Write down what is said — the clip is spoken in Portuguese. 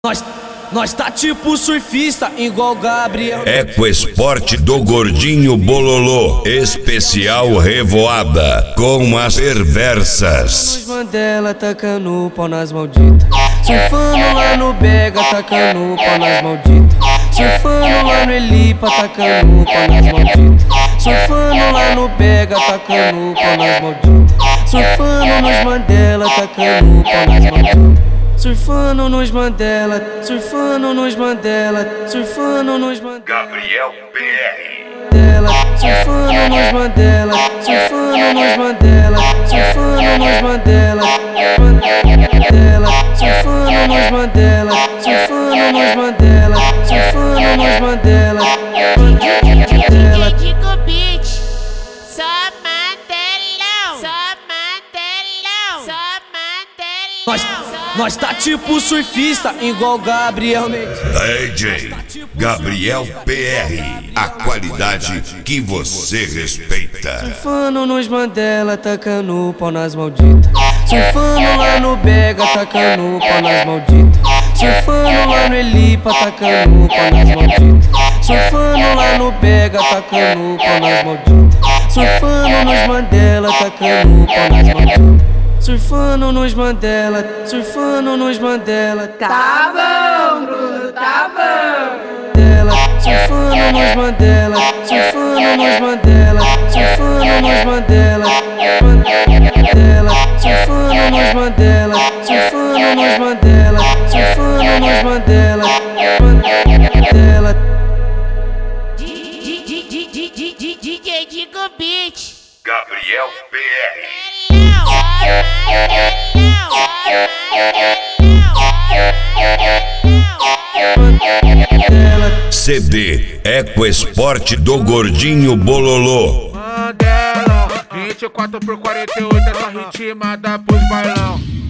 Nós tá tipo surfista, igual Gabriel. Ecoesporte do Gordinho Bololô, especial revoada com as perversas. Mandela tacando pau nas malditas, surfando lá no Bega, tacando pau nas malditas, surfando lá no Elipa, tacando pau nas malditas, surfando lá no Bega, tacando pau nas malditas, surfando nos Mandela, tacando pau nas malditas. Surfando nos Mandela, surfando nos Mandela, surfando nos Mandela. Gabriel PR. Surfando nos Mandela, surfando nos Mandela, surfando nos Mandela, surfando nos Mandela, surfando nos Mandela, surfando nos Mandela. Digo beat, só Mandelão, só Mandelão, só Mandelão. Nós tá tipo surfista, igual Gabriel Mendes. DJ Gabriel PR, a qualidade que você respeita. Surfando nos Mandela, tacando pau nas malditas, surfando lá no Bega, tacando pau nas malditas, surfando lá no Elipa, tacando pau nas malditas, surfando lá no Bega, tacando pau nas malditas, surfando nos Mandela, tacando pau nas malditas. Surfando nos Mandela, surfando nos Mandela. Tá bom, Bruno, tá bom. Surfando nos Mandela, surfando nos Mandela, surfando nos Mandela, surfando nos Mandela, surfando nos Mandela, surfando nos Mandela. DJ Digo beat, Gabriel PR. CD Ecoesporte do Gordinho Bololô. Mandela, 24 por 48, essa ritmada pros bailão.